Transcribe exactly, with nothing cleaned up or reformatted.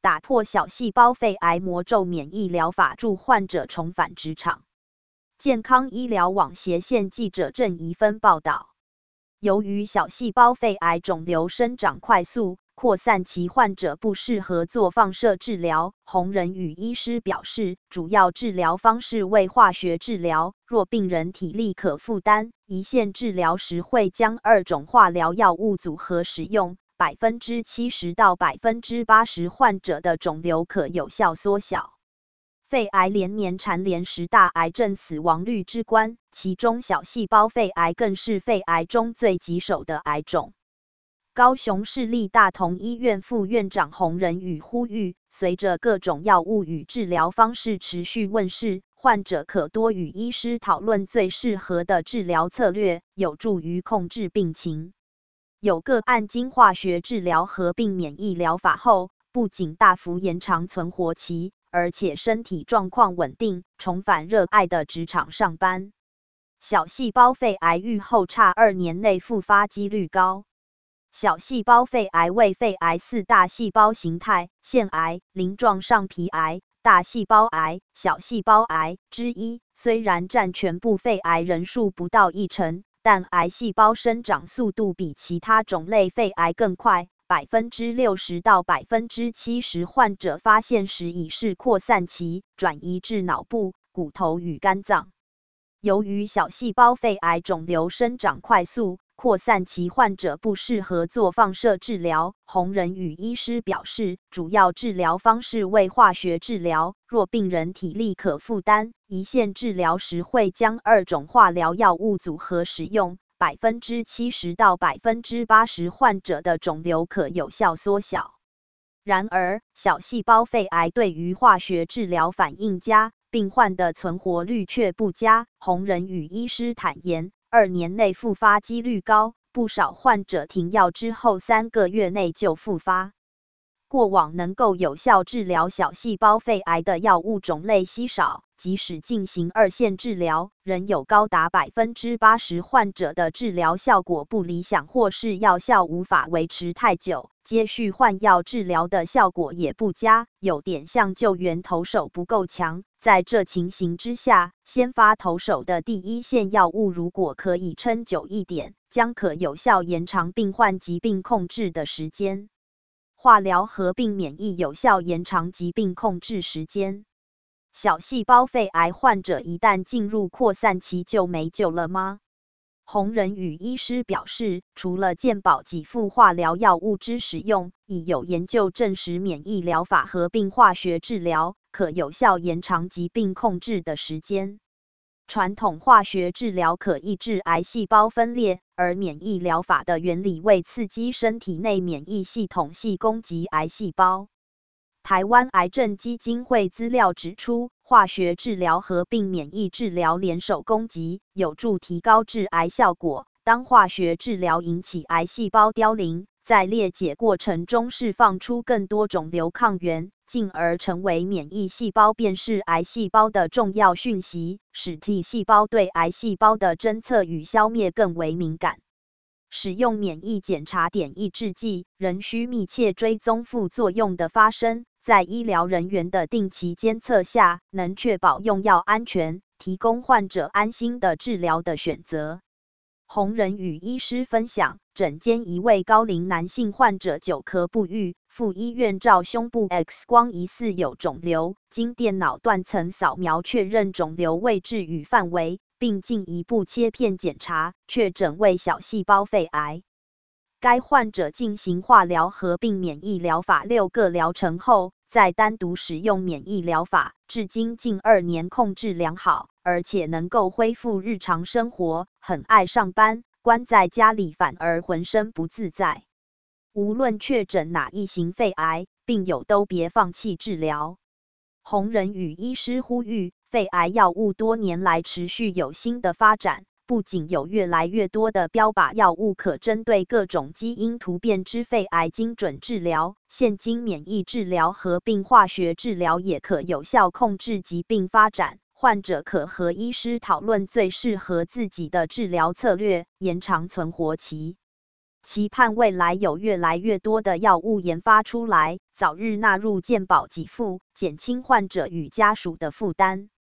打破小细胞肺癌魔咒免疫疗法，助患者重返职场。健康医疗网斜线记者郑怡芬报道，由于小细胞肺癌肿瘤生长快速，扩散期患者不适合做放射治疗。洪仁宇医师表示，主要治疗方式为化学治疗，若病人体力可负担，一线治疗时会将二种化疗药物组合使用， 百分之七十到百分之八十 患者的肿瘤可有效缩小。肺癌连年蝉联十大癌症死亡率之冠，其中小细胞肺癌更是肺癌中最棘手的癌种。高雄市立大同医院副院长洪仁宇呼吁，随着各种药物与治疗方式持续问世，患者可多与医师讨论最适合的治疗策略，有助于控制病情。有个案经化学治疗合并免疫疗法后，不仅大幅延长存活期，而且身体状况稳定，重返热爱的职场上班。小细胞肺癌预后差二年内复发几率高。小细胞肺癌为肺癌四大细胞形态腺癌、鳞状上皮癌、大细胞癌、小细胞癌之一，虽然占全部肺癌人数不到一成，但癌细胞生长速度比其他种类肺癌更快， 百分之六十到百分之七十 患者发现时已是扩散期，转移至脑部、骨头与肝脏。由于小细胞肺癌肿瘤生长快速，扩散期患者不适合做放射治疗。洪仁宇医师表示，主要治疗方式为化学治疗，若病人体力可负担，一线治疗时会将二种化疗药物组合使用， 百分之七十到百分之八十 患者的肿瘤可有效缩小。然而，小细胞肺癌对于化学治疗反应佳，病患的存活率却不佳。洪仁宇医师坦言，二年内复发几率高，不少患者停药之后三个月内就复发。过往能够有效治疗小细胞肺癌的药物种类稀少，即使进行二线治疗，仍有高达 百分之八十 患者的治疗效果不理想，或是药效无法维持太久，接续换药治疗的效果也不佳，有点像救援投手不够强。在这情形之下，先发投手的第一线药物如果可以撑久一点，将可有效延长病患疾病控制的时间。化疗合并免疫有效延长疾病控制时间。小细胞肺癌患者一旦进入扩散期就没救了吗？洪仁宇医师表示，除了健保给付化疗药物之使用，已有研究证实免疫疗法合并化学治疗，可有效延长疾病控制的时间。传统化学治疗可抑制癌细胞分裂，而免疫疗法的原理为刺激身体内免疫系统系攻击癌细胞。台湾癌症基金会资料指出，化学治疗合并免疫治疗联手攻击，有助提高致癌效果。当化学治疗引起癌细胞凋零，在裂解过程中释放出更多肿瘤抗原，进而成为免疫细胞辨识癌细胞的重要讯息，使 T 细胞对癌细胞的侦测与消灭更为敏感。使用免疫检查点抑制剂，仍需密切追踪副作用的发生，在医疗人员的定期监测下，能确保用药安全，提供患者安心的治疗的选择。洪仁宇医师分享，诊间一位高龄男性患者久咳不愈，赴医院照胸部 X 光疑似有肿瘤，经电脑断层扫描确认肿瘤位置与范围，并进一步切片检查，确诊为小细胞肺癌。该患者进行化疗合并免疫疗法六个疗程后，再单独使用免疫疗法，至今近二年控制良好，而且能够恢复日常生活，很爱上班，关在家里反而浑身不自在。无论确诊哪一型肺癌，病友都别放弃治疗。洪仁宇医师呼吁，肺癌药物多年来持续有新的发展，不仅有越来越多的标靶药物可针对各种基因突变之肺癌精准治疗，现今免疫治疗合并化学治疗也可有效控制疾病发展，患者可和医师讨论最适合自己的治疗策略，延长存活期。 期盼未来有越来越多的药物研发出来，早日纳入健保给付，减轻患者与家属的负担。